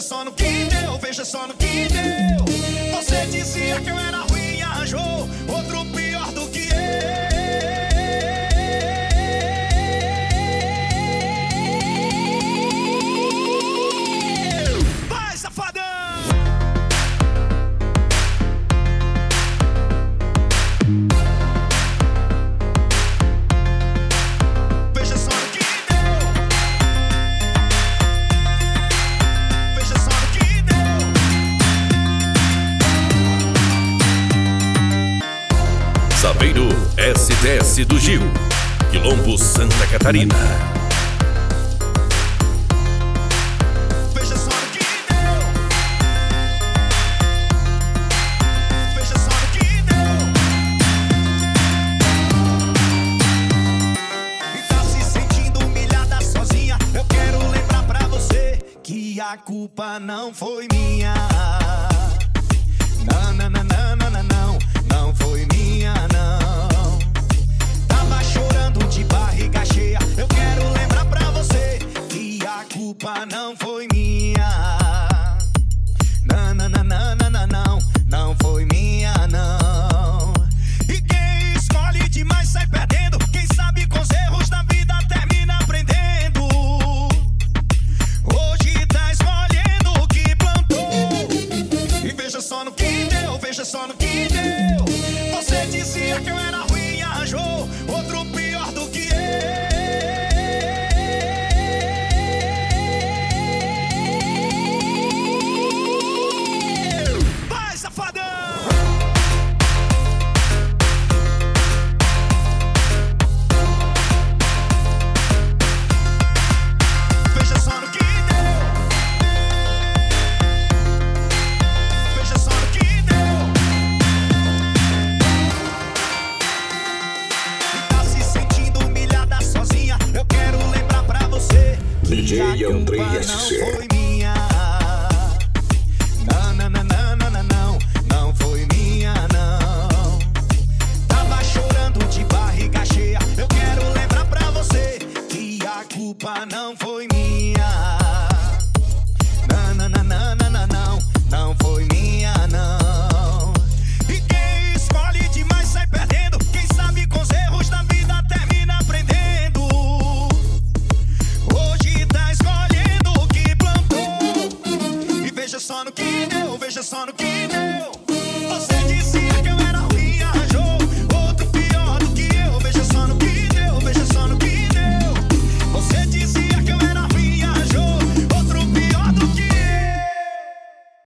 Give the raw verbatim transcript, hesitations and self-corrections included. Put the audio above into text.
só no que deu, veja só no que deu. Você dizia que eu era ruim e arranjou outro pior do que eu. Vai, safadão! Veja só no que deu. Veja só no que deu. Saveiro S D S do Gil, Quilombo, Santa Catarina. Veja só no que deu. Veja só no que deu. E tá se sentindo humilhada sozinha. Eu quero lembrar pra você que a culpa não foi minha. Não, não, não, não, não, não, não. Não foi minha, não. Tava chorando de barriga cheia. Eu quero lembrar pra você que a culpa não foi minha. Não, não, não, não, não, não, não. Não foi minha, não. E quem escolhe demais sai perdendo. Quem sabe com os erros da vida termina aprendendo. Hoje tá escolhendo o que plantou. E veja só no que deu, veja só no que deu. Você dizia que eu era ruim e arranjou outro pior do que eu. Vai, safadão! Veja só no que deu. Veja só no que deu. E tá se sentindo humilhada sozinha. Eu quero lembrar pra você que D J a culpa Andrei não S C. foi minha. Não, não, não, não, não, não, não. Não foi minha, não. Tava chorando de barriga cheia. Eu quero lembrar pra você que a culpa não foi minha. Não, não, não, não, não, não, não. Não foi minha, não. E quem escolhe demais sai perdendo. Quem sabe com os erros da vida termina aprendendo. Hoje tá escolhendo o que plantou. E veja só no que deu, veja só no que